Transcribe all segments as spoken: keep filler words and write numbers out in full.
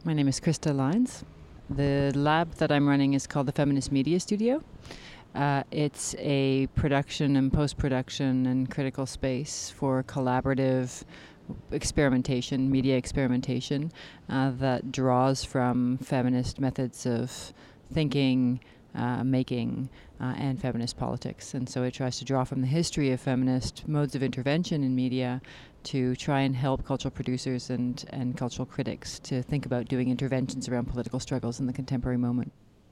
My name is Krista Lines. The lab that I'm running is called the Feminist Media Studio. Uh, it's a production and post-production and critical space for collaborative experimentation, media experimentation, uh, that draws from feminist methods of thinking, uh, making, uh, and feminist politics. And so it tries to draw from the history of feminist modes of intervention in media to try and help cultural producers and, and cultural critics to think about doing interventions around political struggles in the contemporary moment.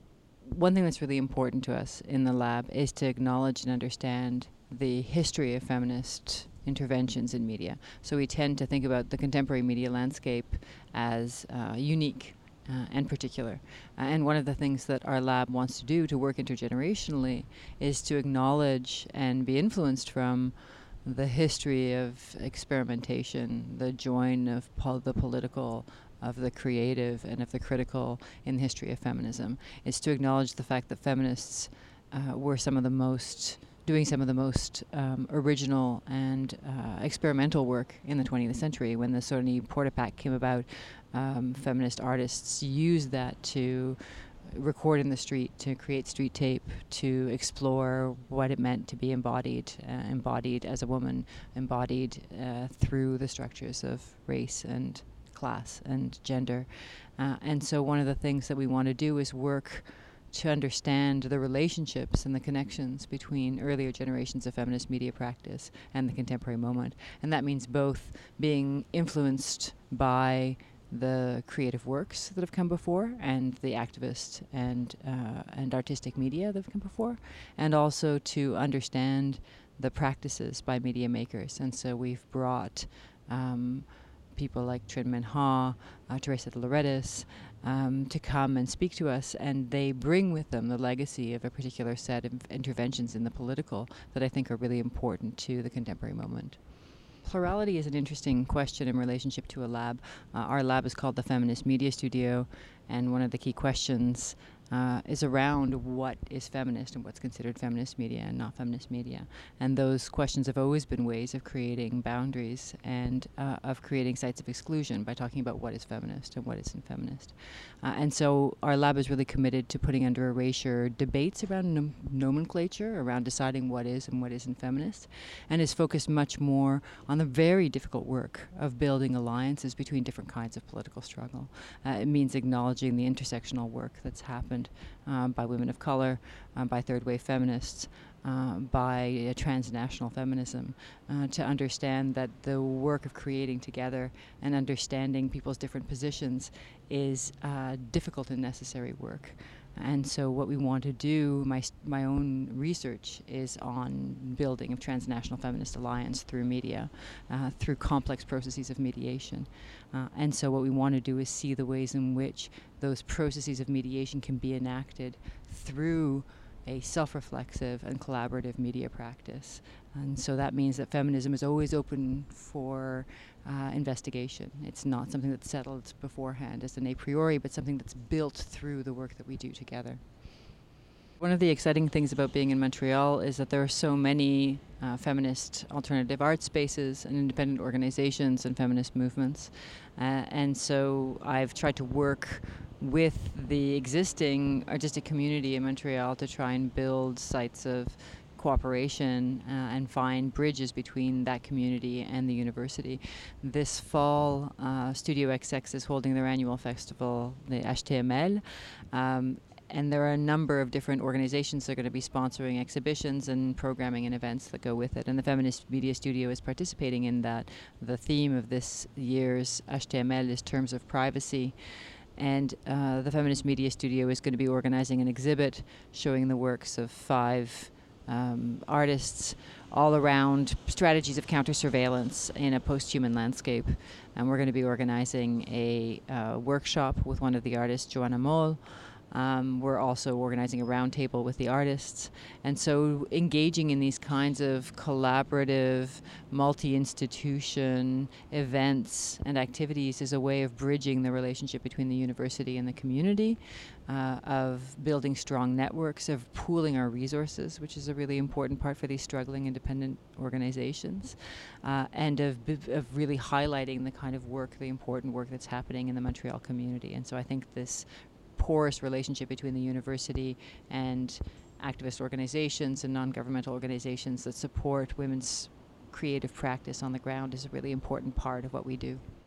One thing that's really important to us in the lab is to acknowledge and understand the history of feminist interventions in media. So we tend to think about the contemporary media landscape as uh, unique uh, and particular. Uh, and one of the things that our lab wants to do to work intergenerationally is to acknowledge and be influenced from the history of experimentation, the join of pol- the political, of the creative, and of the critical in the history of feminism. It's to acknowledge the fact that feminists uh, were some of the most, doing some of the most um, original and uh, experimental work in the twentieth century. When the Sony Portapak came about, um, feminist artists used that to record in the street, to create street tape, to explore what it meant to be embodied, uh, embodied as a woman, embodied uh, through the structures of race and class and gender. Uh, and so one of the things that we want to do is work to understand the relationships and the connections between earlier generations of feminist media practice and the contemporary moment. And that means both being influenced by the creative works that have come before and the activist and uh, and artistic media that have come before, and also to understand the practices by media makers. And so we've brought um, people like Trinh Minh Ha, uh, Teresa de Lauretis, um, to come and speak to us, and they bring with them the legacy of a particular set of interventions in the political that I think are really important to the contemporary moment. Plurality is an interesting question in relationship to a lab. Uh, our lab is called the Feminist Media Studio, and one of the key questions uh, is around what is feminist and what's considered feminist media and not feminist media. And those questions have always been ways of creating boundaries and uh, of creating sites of exclusion by talking about what is feminist and what isn't feminist. Uh, and so our lab is really committed to putting under erasure debates around nom- nomenclature, around deciding what is and what isn't feminist, and is focused much more on the very difficult work of building alliances between different kinds of political struggle. Uh, it means acknowledging the intersectional work that's happened um, by women of color, um, by third wave feminists, uh, by uh, transnational feminism, uh, to understand that the work of creating together and understanding people's different positions is uh, difficult and necessary work. And so what we want to do, my my own research is on building of transnational feminist alliance through media, uh, through complex processes of mediation. Uh, and so what we want to do is see the ways in which those processes of mediation can be enacted through a self-reflexive and collaborative media practice. And so that means that feminism is always open for uh, investigation. It's not something that's settled beforehand as an a priori, but something that's built through the work that we do together. One of the exciting things about being in Montreal is that there are so many uh, feminist alternative art spaces and independent organizations and feminist movements. Uh, and so I've tried to work with the existing artistic community in Montreal to try and build sites of cooperation uh, and find bridges between that community and the university. This fall, uh, Studio X X is holding their annual festival, the H T M L, um, and there are a number of different organizations that are going to be sponsoring exhibitions and programming and events that go with it. And the Feminist Media Studio is participating in that. The theme of this year's H T M L is Terms of Privacy. And uh, the Feminist Media Studio is going to be organizing an exhibit showing the works of five um, artists all around strategies of counter-surveillance in a post-human landscape. And we're going to be organizing a uh, workshop with one of the artists, Joanna Moll, Um, we're also organizing a roundtable with the artists. And so engaging in these kinds of collaborative, multi-institution events and activities is a way of bridging the relationship between the university and the community, uh, of building strong networks, of pooling our resources, which is a really important part for these struggling independent organizations, uh, and of, b- of really highlighting the kind of work, the important work that's happening in the Montreal community. And so I think this porous relationship between the university and activist organizations and non-governmental organizations that support women's creative practice on the ground is a really important part of what we do.